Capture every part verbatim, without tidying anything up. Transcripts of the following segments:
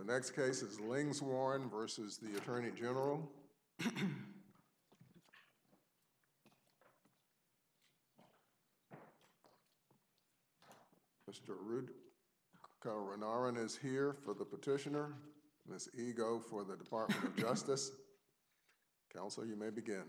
The next case is Lingswarren versus the Attorney General. Mister Rudkaranaran is here for the petitioner. Miz Ego for the Department of Justice. Counsel, you may begin.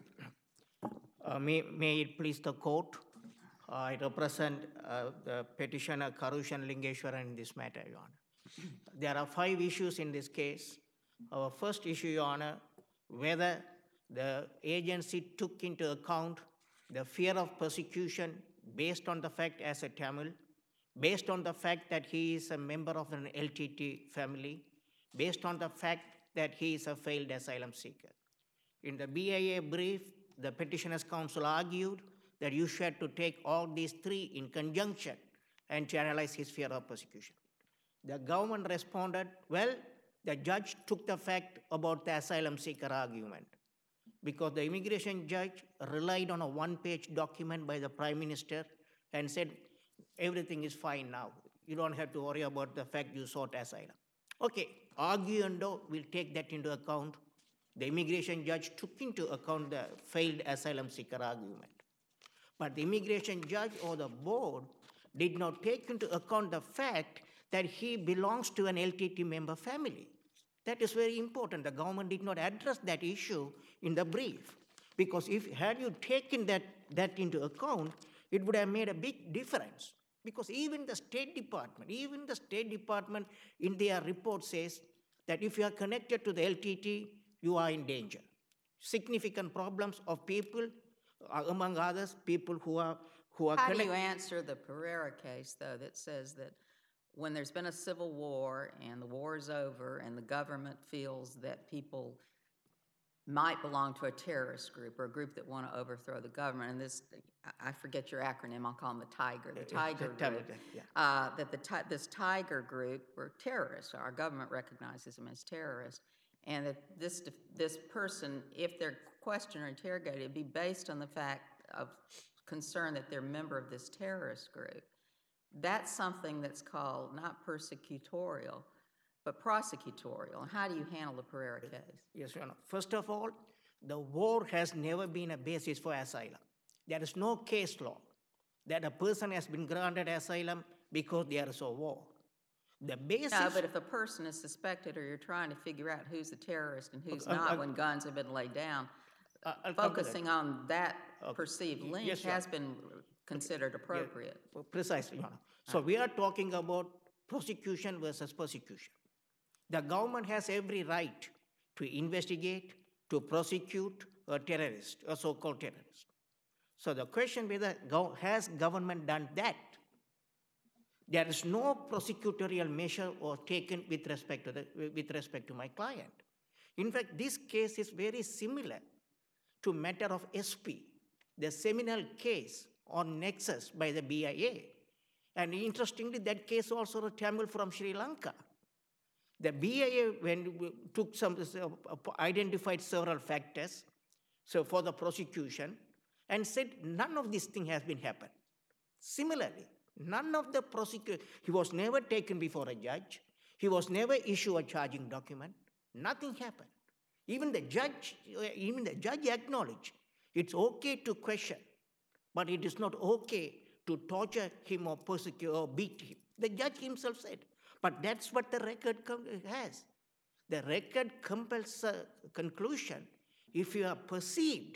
Uh, may, may it please the court, uh, I represent uh, the petitioner Karushan Lingeshwaran in this matter, Your Honor. There are five issues in this case. Our first issue, Your Honor, whether the agency took into account the fear of persecution based on the fact as a Tamil, based on the fact that he is a member of an L T T family, based on the fact that he is a failed asylum seeker. In the B I A brief, the petitioner's counsel argued that you should to take all these three in conjunction and to analyze his fear of persecution. The government responded, well, the judge took the fact about the asylum seeker argument because the immigration judge relied on a one-page document by the Prime Minister and said, everything is fine now. You don't have to worry about the fact you sought asylum. Okay, arguendo will take that into account. The immigration judge took into account the failed asylum seeker argument. But the immigration judge or the board did not take into account the fact that he belongs to an L T T member family. That is very important. The government did not address that issue in the brief. Because if had you taken that, that into account, it would have made a big difference. Because even the State Department, even the State Department in their report says that if you are connected to the L T T, you are in danger. Significant problems of people, uh, among others, people who are who are. How do you answer the Pereira case, though, that says that when there's been a civil war and the war is over and the government feels that people might belong to a terrorist group or a group that want to overthrow the government, and this, I forget your acronym, I'll call them the Tiger, the Tiger group, yeah. uh, that the this Tiger group were terrorists. Our government recognizes them as terrorists. And that this, this person, if they're questioned or interrogated, it'd be based on the fact of concern that they're a member of this terrorist group. That's something that's called not persecutorial, but prosecutorial. How do you handle the Pereira case? Yes, Your Honor. First of all, the war has never been a basis for asylum. There is no case law that a person has been granted asylum because there is a war. The basis... No, but if a person is suspected or you're trying to figure out who's a terrorist and who's Okay, not uh, when guns have been laid down, uh, I'll come to focusing that. on that Okay. perceived link Yes, Your has Honor. been considered appropriate. Yeah, precisely, Your Honor. So we are talking about prosecution versus persecution. The government has every right to investigate, to prosecute a terrorist, a so-called terrorist. So the question whether go has government done that? There is no prosecutorial measure or taken with respect to the, with respect to my client. In fact, this case is very similar to matter of S P, the seminal case on Nexus by the B I A. And interestingly, that case also a Tamil from Sri Lanka. The B I A when we took some, uh, identified several factors so for the prosecution and said none of this thing has been happened. Similarly, none of the prosecution, he was never taken before a judge. He was never issued a charging document. Nothing happened. Even the judge, even the judge acknowledged it's okay to question, but it is not okay to torture him or persecute or beat him. The judge himself said. But that's what the record has. The record compels a conclusion. If you are perceived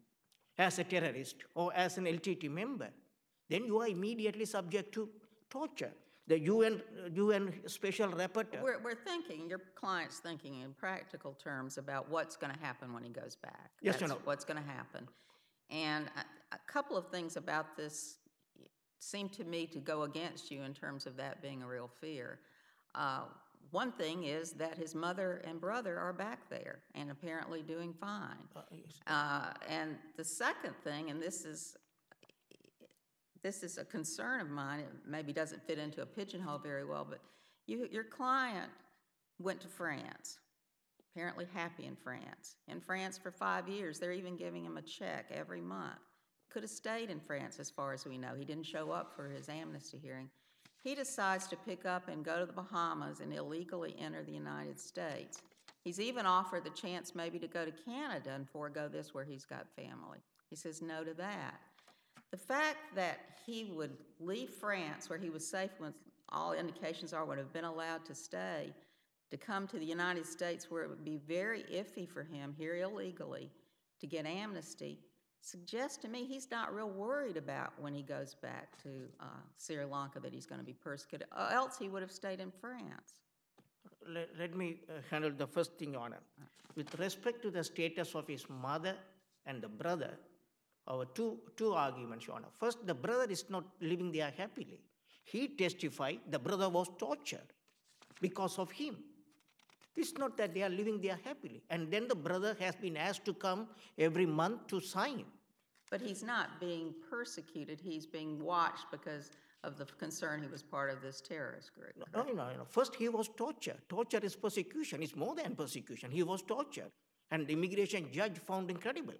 as a terrorist or as an L T T member, then you are immediately subject to torture. The U N, U N special rapporteur. We're, we're thinking, your client's thinking in practical terms about what's going to happen when he goes back. Yes, That's or no? what's going to happen. And a, a couple of things about this seem to me to go against you in terms of that being a real fear. Uh, one thing is that his mother and brother are back there and apparently doing fine. Uh, yes. Uh, and the second thing, and this is this is a concern of mine, it maybe doesn't fit into a pigeonhole very well, but you, your client went to France, apparently happy in France. In France for five years, they're even giving him a check every month. Could have stayed in France as far as we know. He didn't show up for his amnesty hearing. He decides to pick up and go to the Bahamas and illegally enter the United States. He's even offered the chance maybe to go to Canada and forego this where he's got family. He says no to that. The fact that he would leave France, where he was safe when all indications are would have been allowed to stay, to come to the United States where it would be very iffy for him here illegally to get amnesty, suggests to me he's not real worried about when he goes back to uh, Sri Lanka that he's going to be persecuted, or else he would have stayed in France. Let, let me uh, handle the first thing, Your Honor. With respect to the status of his mother and the brother, our two, two arguments, Your Honor. First, the brother is not living there happily. He testified the brother was tortured because of him. It's not that they are living there happily. And then the brother has been asked to come every month to sign. But he's not being persecuted. He's being watched because of the concern he was part of this terrorist group. No, no, no, no. First, he was tortured. Torture is persecution. It's more than persecution. He was tortured. And the immigration judge found incredible.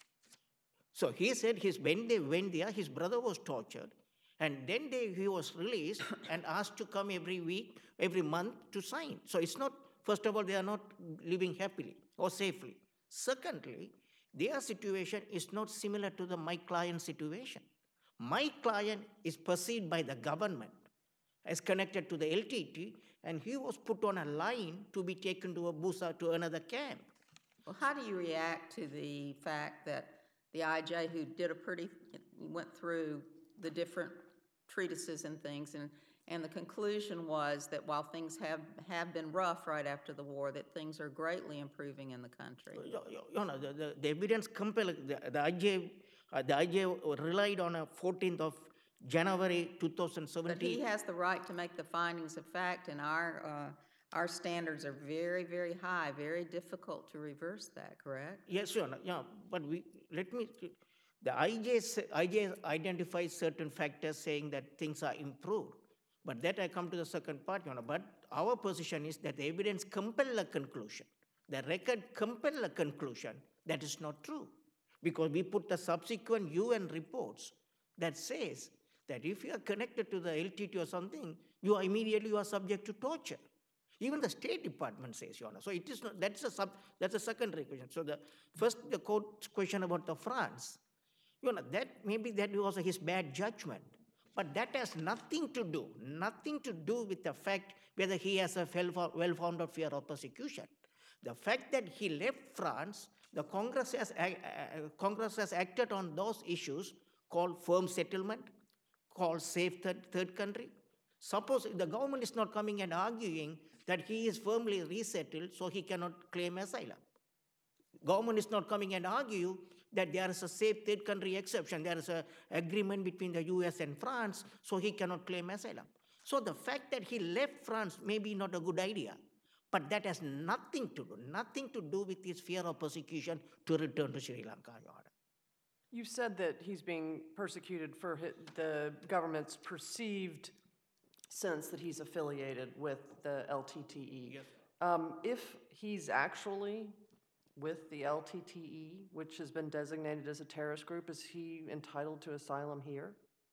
So he said his, when they went there, his brother was tortured. And then they, he was released and asked to come every week, every month to sign. So it's not, first of all, they are not living happily or safely. Secondly, their situation is not similar to the my client's situation. My client is perceived by the government as connected to the L T T, and he was put on a line to be taken to a Busa, to another camp. Well, how do you react to the fact that the I J, who did a pretty, went through the different treatises and things, and, and the conclusion was that while things have, have been rough right after the war, that things are greatly improving in the country? You, you, you know, the, the, the evidence compel, the, the I J, uh, the I J relied on a fourteenth of January two thousand seventeen. But he has the right to make the findings of fact, and our, uh, our standards are very, very high, very difficult to reverse that, correct? Yes, Your Honor. Yeah, but we, let me, the I J, I J identifies certain factors saying that things are improved. But that I come to the second part, Your Honor. But our position is that the evidence compel a conclusion. The record compel a conclusion that is not true. Because we put the subsequent U N reports that says that if you are connected to the L T T or something, you are immediately you are subject to torture. Even the State Department says, Your Honor. So it is not, that's a sub, that's a secondary question. So the first, the court's question about the France, Your Honor, that maybe that was his bad judgment. But that has nothing to do, nothing to do with the fact whether he has a well-founded fear of persecution. The fact that he left France, the Congress has, uh, Congress has acted on those issues called firm settlement, called safe third, third country. Suppose the government is not coming and arguing that he is firmly resettled, so he cannot claim asylum. Government is not coming and argue that there is a safe third country exception. There is an agreement between the U S and France, so he cannot claim asylum. So the fact that he left France may be not a good idea, but that has nothing to do, nothing to do with his fear of persecution to return to Sri Lanka, Your Honor. You said that he's being persecuted for his, the government's perceived sense that he's affiliated with the L T T E. Yes. Um, if he's actually with the L T T E, which has been designated as a terrorist group, is he entitled to asylum here?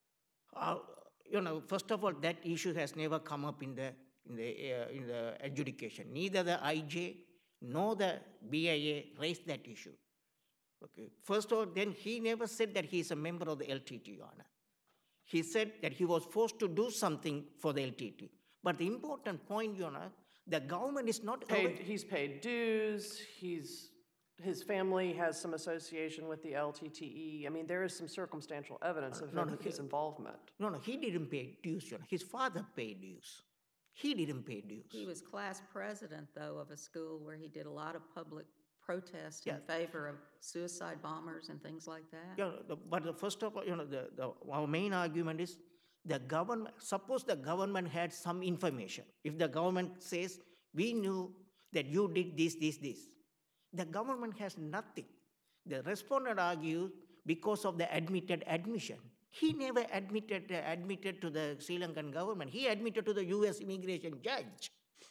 Uh, you know, first of all, that issue has never come up in the in the uh, in the adjudication. Neither the I J nor the B I A raised that issue. Okay. First of all, then he never said that he is a member of the L T T, Your Honor. He said that he was forced to do something for the L T T. But the important point, Your Honor, the government is not Paid, aware. he's paid dues, he's, his family has some association with the L T T E. I mean, there is some circumstantial evidence of No, him- no, his he- involvement. No, no, he didn't pay dues, Your Honor. His father paid dues. He didn't pay dues. He was class president, though, of a school where he did a lot of public protest in Yeah. favor of suicide bombers and things like that. Yeah, the, but the first of all, you know, the, the, our main argument is the government, suppose the government had some information. If the government says, we knew that you did this, this, this, the government has nothing. The respondent argued because of the admitted admission. He never admitted, uh, admitted to the Sri Lankan government. He admitted to the U S immigration judge.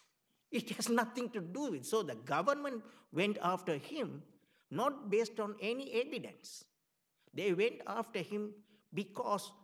It has nothing to do with. So the government went after him not based on any evidence. They went after him because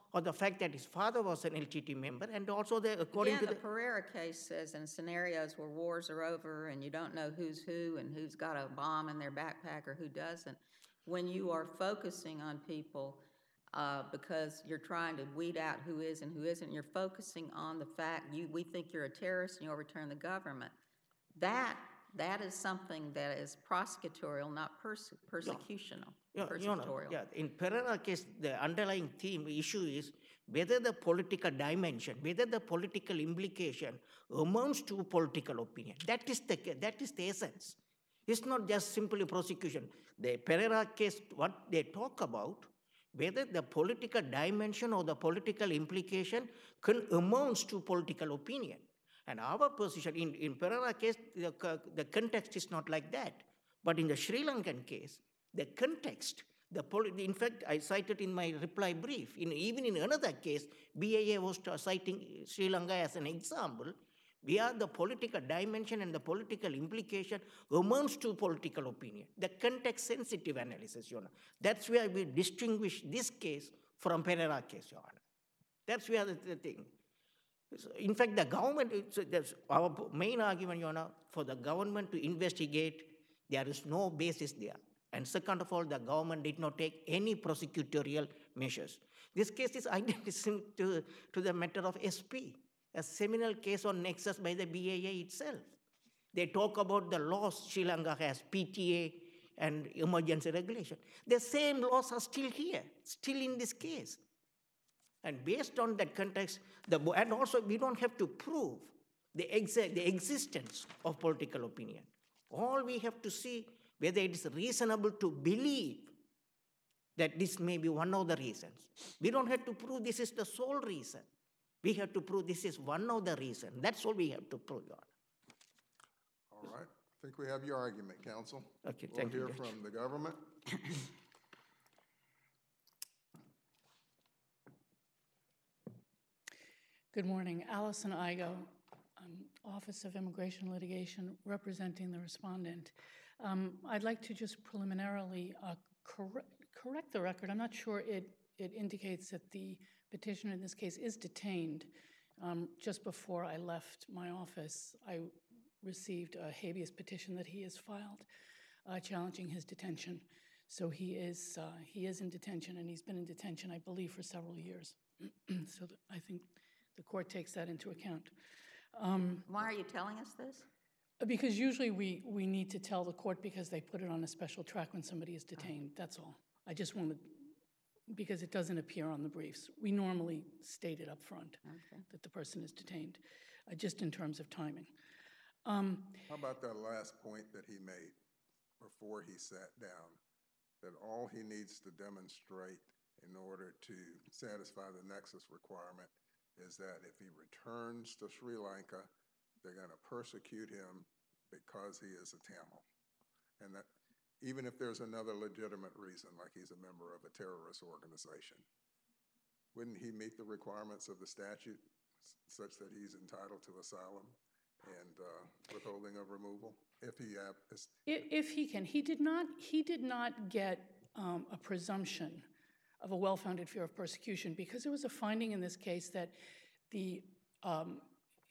or the fact that his father was an L T T member, and also the, according Again, to the the... Pereira case says in scenarios where wars are over and you don't know who's who and who's got a bomb in their backpack or who doesn't, when you are focusing on people uh, because you're trying to weed out who is and who isn't, you're focusing on the fact you we think you're a terrorist and you overturn the government. That that is something that is prosecutorial, not perse persecutional. Yeah, you know, persecutorial. yeah, in Pereira case, the underlying theme issue is whether the political dimension, whether the political implication amounts to political opinion. That is the ca- that is the essence. It's not just simply prosecution. The Pereira case, what they talk about, whether the political dimension or the political implication can amounts to political opinion. And our position in, in Pereira case, the, the context is not like that. But in the Sri Lankan case, the context, the poli- in fact, I cited in my reply brief, in, even in another case, B I A was citing Sri Lanka as an example, where the political dimension and the political implication amounts to political opinion. The context-sensitive analysis, Your Honor. That's where we distinguish this case from Pereira case, Your Honor. That's where the, the thing. So in fact, the government, it's, that's our main argument, Your Honor, for the government to investigate, there is no basis there. And second of all, the government did not take any prosecutorial measures. This case is identical to, to the matter of S P, a seminal case on nexus by the B I A itself. They talk about the laws Sri Lanka has, P T A and emergency regulation. The same laws are still here, still in this case. And based on that context, the, and also we don't have to prove the, exa- the existence of political opinion. All we have to see whether it is reasonable to believe that this may be one of the reasons. We don't have to prove this is the sole reason. We have to prove this is one of the reasons. That's all we have to prove, Your Honor. All right. I think we have your argument, counsel. Okay, thank you, We'll hear Judge. from the government. Good morning. Allison Igo, um, Office of Immigration Litigation, representing the respondent. Um, I'd like to just preliminarily uh, correct, correct the record. I'm not sure it, it indicates that the petitioner in this case is detained. Um, just before I left my office, I received a habeas petition that he has filed uh, challenging his detention. So he is, uh, he is in detention, and he's been in detention, I believe, for several years. So th- I think the court takes that into account. Um, Why are you telling us this? because usually we, we need to tell the court because they put it on a special track when somebody is detained, that's all. I just wanted, because it doesn't appear on the briefs. We normally state it up front Okay. that the person is detained, uh, just in terms of timing. Um, How about that last point that he made before he sat down, that all he needs to demonstrate in order to satisfy the nexus requirement is that if he returns to Sri Lanka, they're going to persecute him because he is a Tamil. And that even if there's another legitimate reason, like he's a member of a terrorist organization, wouldn't he meet the requirements of the statute such that he's entitled to asylum and uh, withholding of removal if he uh, is? i- If he can, he did not, he did not get um, a presumption of a well-founded fear of persecution because there was a finding in this case that the um,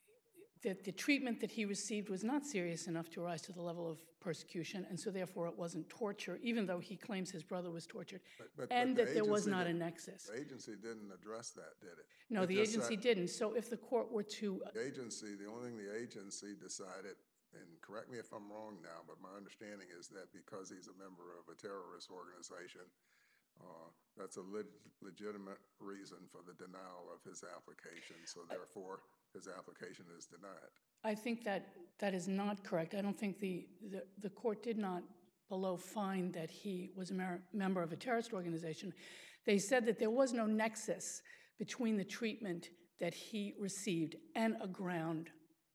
that the treatment that he received was not serious enough to rise to the level of persecution, and so therefore it wasn't torture, even though he claims his brother was tortured, But- but- and but the that there was agency not a didn't- nexus. The agency didn't address that, did it? No, It the just agency said- didn't. So if the court were to, The agency, the only thing the agency decided, and correct me if I'm wrong now, but my understanding is that because he's a member of a terrorist organization, uh, that's a leg- legitimate reason for the denial of his application, so therefore his application is denied. I think that that is not correct. I don't think the, the, the court did not below find that he was a mer- member of a terrorist organization. They said that there was no nexus between the treatment that he received and a ground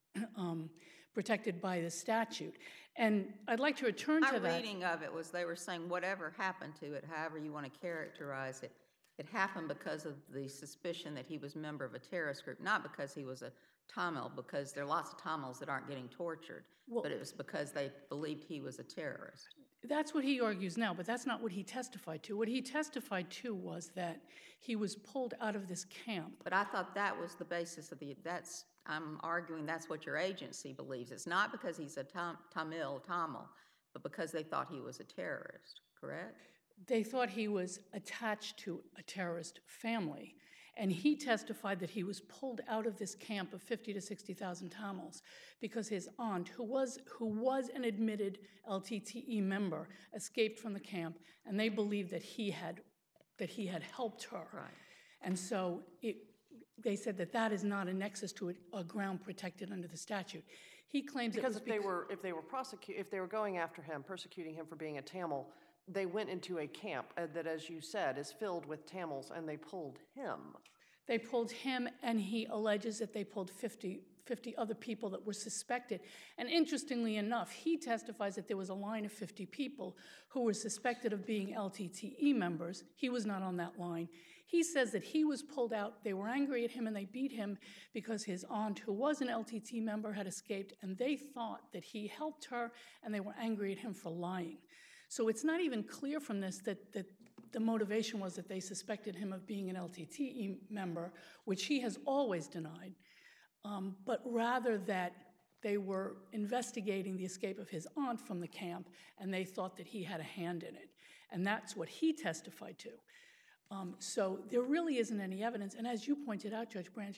um, protected by the statute. And I'd like to return My to that. reading of it was they were saying whatever happened to it, however you want to characterize it, it happened because of the suspicion that he was a member of a terrorist group, not because he was a Tamil, because there are lots of Tamils that aren't getting tortured, Well- but it was because they believed he was a terrorist. That's what he argues now, but that's not what he testified to. What he testified to was that he was pulled out of this camp. But I thought that was the basis of the, that's, I'm arguing that's what your agency believes. It's not because he's a Tam, Tamil, Tamil, but because they thought he was a terrorist, correct? They thought he was attached to a terrorist family. And he testified that he was pulled out of this camp of fifty to sixty thousand Tamils because his aunt, who was, who was an admitted L T T E member, escaped from the camp, and they believed that he had, that he had helped her. Right. And so it, they said that that is not a nexus to a, a ground protected under the statute. He claims Because it was if they were, if they were prosecu- if they were going after him, persecuting him for being a Tamil, they went into a camp uh, that, as you said, is filled with Tamils, and they pulled him. They pulled him, and he alleges that they pulled fifty, fifty other people that were suspected. And interestingly enough, he testifies that there was a line of fifty people who were suspected of being L T T E members. He was not on that line. He says that he was pulled out, they were angry at him, and they beat him because his aunt, who was an L T T member, had escaped, and they thought that he helped her, and they were angry at him for lying. So it's not even clear from this that, that the motivation was that they suspected him of being an L T T E member, which he has always denied, um, but rather that they were investigating the escape of his aunt from the camp, and they thought that he had a hand in it. And that's what he testified to. Um, so there really isn't any evidence. And as you pointed out, Judge Branch,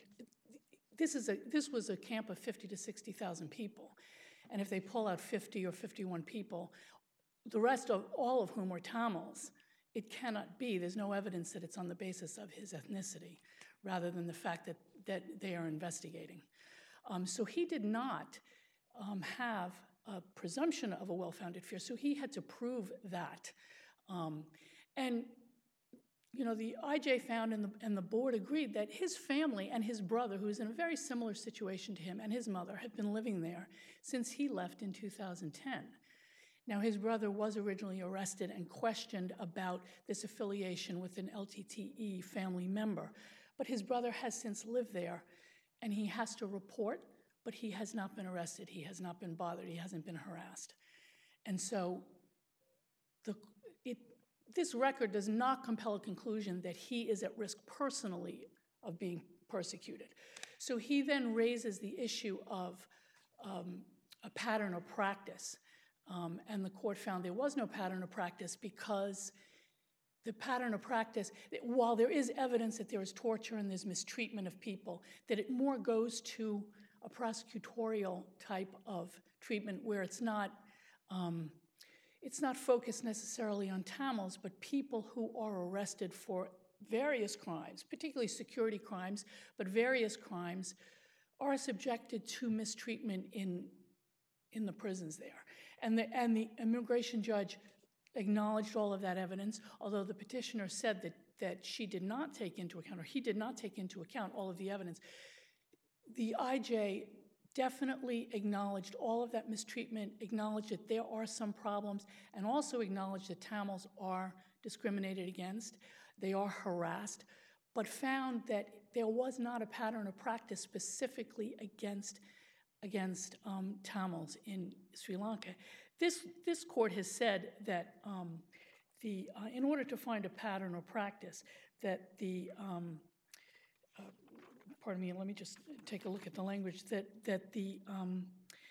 this, is a, this was a camp of fifty to sixty thousand people. And if they pull out fifty or fifty-one people, the rest of all of whom were Tamils, it cannot be. There's no evidence that it's on the basis of his ethnicity, rather than the fact that, that they are investigating. Um, so he did not um, have a presumption of a well-founded fear, so he had to prove that. Um, and, you know, the I J found and the, and the board agreed that his family and his brother, who is in a very similar situation to him, and his mother, have been living there since he left in two thousand ten. Now, his brother was originally arrested and questioned about this affiliation with an L T T E family member, but his brother has since lived there, and he has to report, but he has not been arrested, he has not been bothered, he hasn't been harassed. And so the, it, this record does not compel a conclusion that he is at risk personally of being persecuted. So he then raises the issue of um, a pattern or practice. Um, and the court found there was no pattern of practice because the pattern of practice, while there is evidence that there is torture and there's mistreatment of people, that it more goes to a prosecutorial type of treatment where it's not, um, it's not focused necessarily on Tamils, but people who are arrested for various crimes, particularly security crimes, but various crimes, are subjected to mistreatment in, in the prisons there. And the, and the immigration judge acknowledged all of that evidence, although the petitioner said that, that she did not take into account, or he did not take into account all of the evidence. The I J definitely acknowledged all of that mistreatment, acknowledged that there are some problems, and also acknowledged that Tamils are discriminated against, they are harassed, but found that there was not a pattern of practice specifically against against um, Tamils in Sri Lanka. This, this court has said that um, the, uh, in order to find a pattern or practice, that the, um, uh, pardon me, let me just take a look at the language, that, that the, um,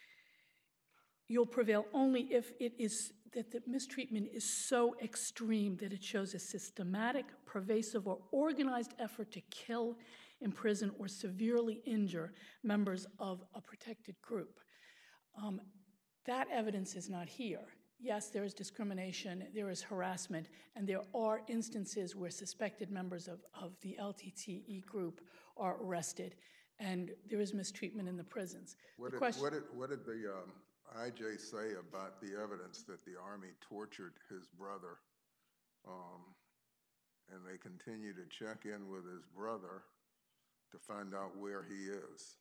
you'll prevail only if it is, that the mistreatment is so extreme that it shows a systematic, pervasive, or organized effort to kill, imprison, or severely injure members of a protected group. Um, that evidence is not here. Yes, there is discrimination, there is harassment, and there are instances where suspected members of, of the L T T E group are arrested, and there is mistreatment in the prisons. What, The did, question- what, did, what did the um, I J say about the evidence that the Army tortured his brother, um, and they continue to check in with his brother to find out where he is?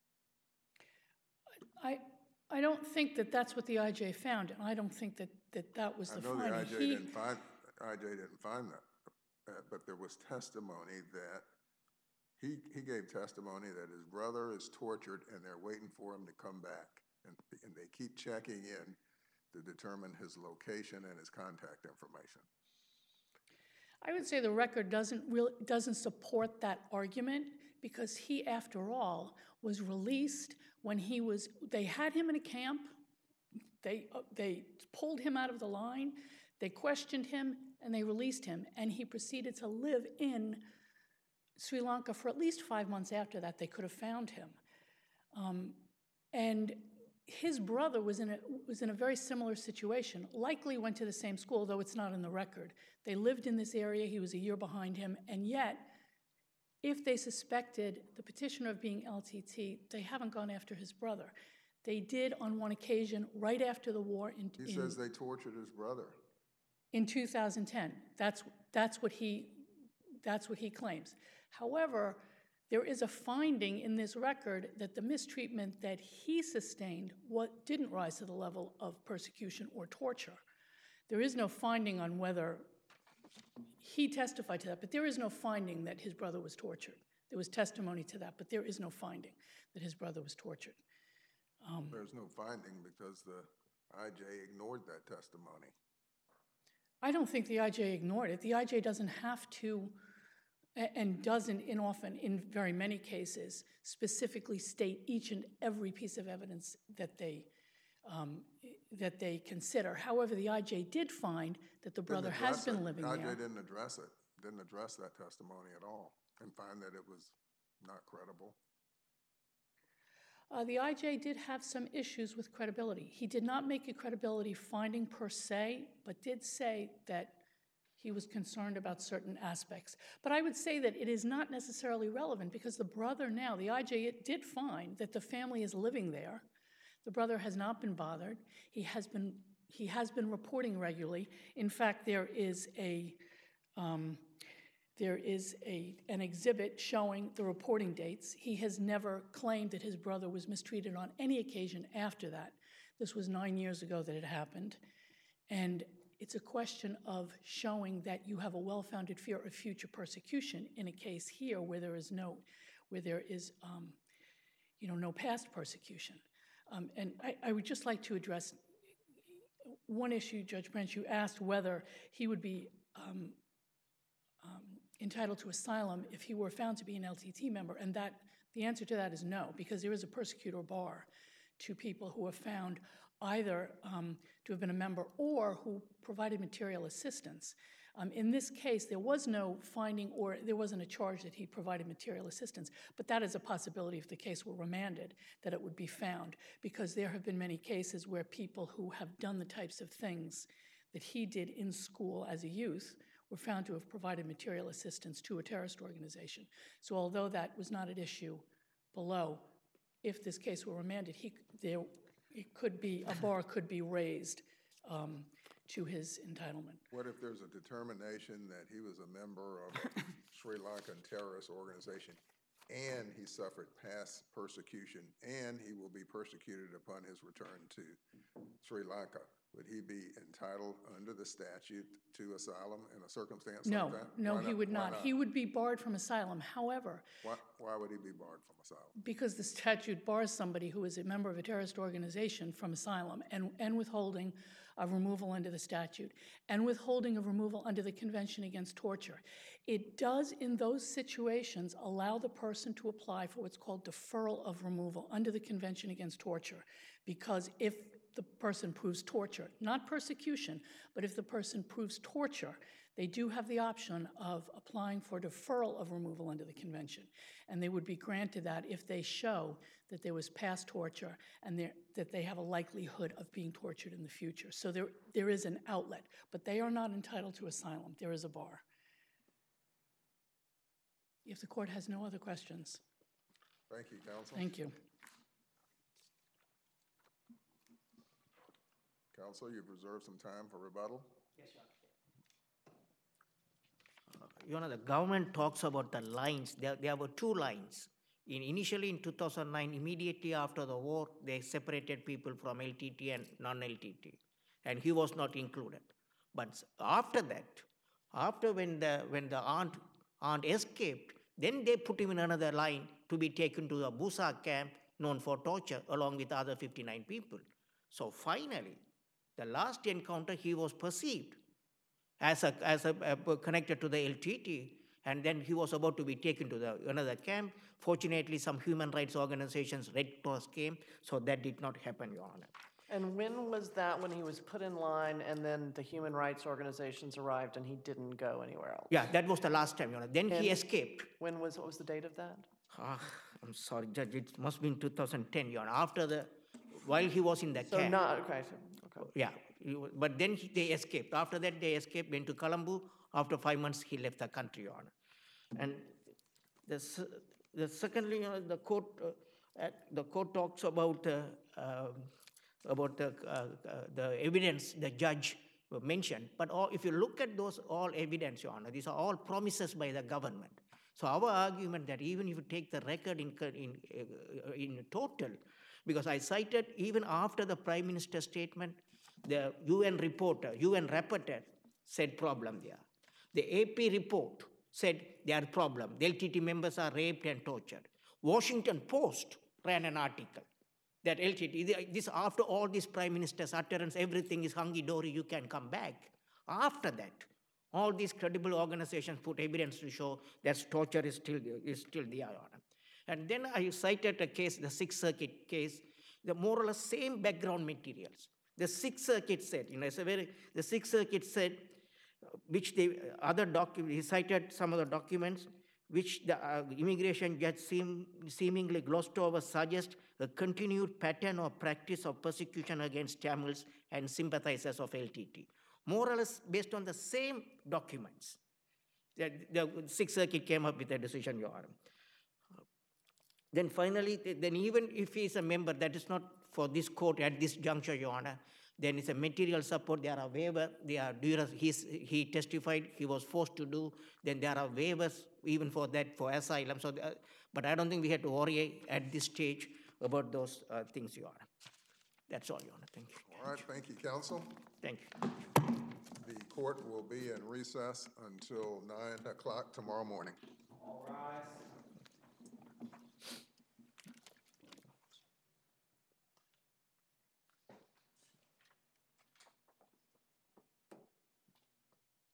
I, I don't think that that's what the I J found, and I don't think that that, that was I the know finding. the I J He- didn't find, I J didn't find that, uh, but there was testimony that, he, he gave testimony that his brother is tortured and they're waiting for him to come back. And, and they keep checking in to determine his location and his contact information? I would say the record doesn't really, doesn't support that argument because he, after all, was released when he was, they had him in a camp, they, uh, they pulled him out of the line, they questioned him, and they released him, and he proceeded to live in Sri Lanka for at least five months after that. They could have found him. Um, and his brother was in, a, was in a very similar situation, likely went to the same school, though it's not in the record. They lived in this area, he was a year behind him, and yet, if they suspected the petitioner of being L T T, they haven't gone after his brother. They did on one occasion, right after the war in... He in, says they tortured his brother. in two thousand ten. That's, that's, what he, that's what he claims. However, there is a finding in this record that the mistreatment that he sustained what didn't rise to the level of persecution or torture. There is no finding on whether he testified to that, but there is no finding that his brother was tortured. There was testimony to that, but there is no finding that his brother was tortured. Um, There's no finding because the I J ignored that testimony. I don't think the I J ignored it. The I J doesn't have to, and doesn't in often, in very many cases, specifically state each and every piece of evidence that they um, that they consider. However, the I J did find that the brother Didn't has address been it. living The I J there. didn't address it, didn't address that testimony at all, and find that it was not credible. Uh, the I J did have some issues with credibility. He did not make a credibility finding per se, but did say that he was concerned about certain aspects. But I would say that it is not necessarily relevant because the brother now, the I J did find that the family is living there. The brother has not been bothered. He has been, he has been reporting regularly. In fact, there is a, um, there is a, an exhibit showing the reporting dates. He has never claimed that his brother was mistreated on any occasion after that. This was nine years ago that it happened. And it's a question of showing that you have a well-founded fear of future persecution in a case here where there is no, where there is, um, you know, no past persecution. Um, and I, I would just like to address one issue, Judge Branch. You asked whether he would be um, um, entitled to asylum if he were found to be an L T T member, and that the answer to that is no, because there is a persecutor bar to people who are found either um, to have been a member or who provided material assistance. Um, in this case, there was no finding or there wasn't a charge that he provided material assistance, but that is a possibility if the case were remanded, that it would be found, because there have been many cases where people who have done the types of things that he did in school as a youth were found to have provided material assistance to a terrorist organization. So although that was not at issue below, if this case were remanded, he, there, it could be, a bar could be raised um, to his entitlement. What if there's a determination that he was a member of a Sri Lankan terrorist organization and he suffered past persecution and he will be persecuted upon his return to Sri Lanka? Would he be entitled under the statute to asylum in a circumstance No, like that? no, Why he would Why not. He would be barred from asylum. However, Why, why would he be barred from asylum? because the statute bars somebody who is a member of a terrorist organization from asylum and, and withholding of removal under the statute and withholding of removal under the Convention Against Torture. It does, in those situations, allow the person to apply for what's called deferral of removal under the Convention Against Torture, because if the person proves torture, not persecution, but if the person proves torture, they do have the option of applying for deferral of removal under the convention. And they would be granted that if they show that there was past torture and that they have a likelihood of being tortured in the future. So there, there is an outlet, but they are not entitled to asylum. There is a bar. If the court has no other questions. Thank you, counsel. Thank you. Counsel, you've reserved some time for rebuttal. Yes, Your Honor. Uh, Your Honor, the government talks about the lines. There, there were two lines. In, initially in two thousand nine, immediately after the war, they separated people from L T T and non-L T T, and he was not included. But after that, after when the, when the aunt, aunt escaped, then they put him in another line to be taken to the Busa camp known for torture along with other fifty-nine people. So finally, The last encounter, he was perceived as a, as a, a connected to the L T T, and then he was about to be taken to the another camp. Fortunately, some human rights organizations, Red Cross, came, so that did not happen, Your Honor. And when was that, when he was put in line and then the human rights organizations arrived and he didn't go anywhere else? Yeah, that was the last time, Your Honor. Then he And- escaped. When was, what was the date of that? Ah, I'm sorry, Judge, it must be in two thousand ten, Your Honor. After the, while he was in the So camp. not, okay, so, okay. Yeah, he wa- but then he, they escaped. After that, they escaped, went to Colombo. After five months, he left the country, Your Honor. And the, s- the secondly, you know, the court, uh, uh, the court talks about, uh, um, about the, uh, uh, the evidence the judge mentioned. But all, if you look at those all evidence, Your Honor, these are all promises by the government. So our argument that even if you take the record in, co- in, uh, in total, because I cited even after the Prime Minister's statement, the U N reporter, U N rapporteur said problem there. The A P report said there are problem. The L T T members are raped and tortured. Washington Post ran an article that L T T, this after all this Prime Minister's utterance, everything is hunky-dory, you can come back. After that, all these credible organizations put evidence to show that torture is still, is still there, Your Honor. And then I cited a case, the Sixth Circuit case, the more or less same background materials. The Sixth Circuit said, you know, it's a very, the Sixth Circuit said, which the other document, he cited some of the documents, which the uh, immigration judge seem, seemingly glossed over, suggest a continued pattern or practice of persecution against Tamils and sympathizers of L T T. More or less based on the same documents. The, the Sixth Circuit came up with a decision, Your Honor. Then finally, then even if he is a member, that is not for this court at this juncture, Your Honor, then it's a material support, there are waivers, there are, he's, he testified, he was forced to do, then there are waivers even for that, for asylum. So, uh, but I don't think we have to worry at this stage about those uh, things, Your Honor. That's all, Your Honor. Thank you. All right, thank you, counsel. Thank you. The court will be in recess until nine o'clock tomorrow morning.